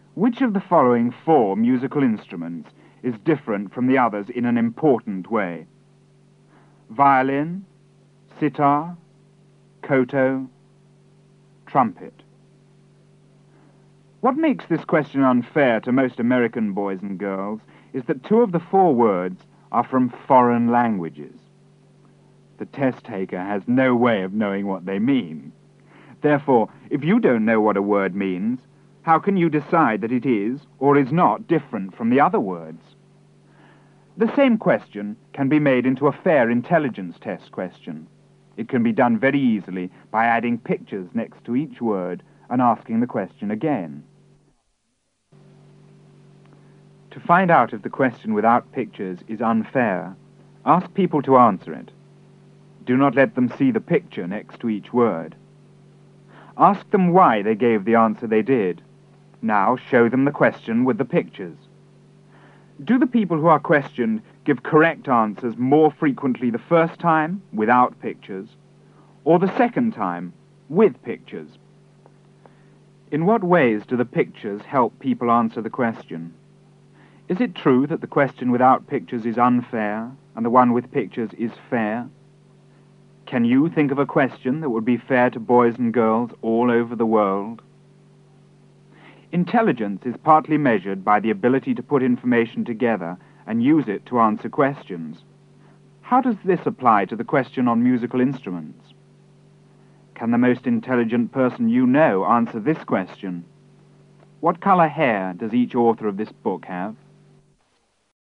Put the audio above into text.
Which of the following four musical instruments is different from the others in an important way? Violin, sitar, koto, trumpet. What makes this question unfair to most American boys and girls is that two of the four words are from foreign languages. The test taker has no way of knowing what they mean. Therefore, if you don't know what a word means, how can you decide that it is or is not different from the other words? The same question can be made into a fair intelligence test question. It can be done very easily by adding pictures next to each word and asking the question again. To find out if the question without pictures is unfair, ask people to answer it. Do not let them see the picture next to each word. Ask them why they gave the answer they did. Now show them the question with the pictures. Do the people who are questioned give correct answers more frequently the first time, without pictures, or the second time, with pictures? In what ways do the pictures help people answer the question? Is it true that the question without pictures is unfair and the one with pictures is fair? Can you think of a question that would be fair to boys and girls all over the world? Intelligence is partly measured by the ability to put information together and use it to answer questions. How does this apply to the question on musical instruments? Can the most intelligent person you know answer this question? What color hair does each author of this book have?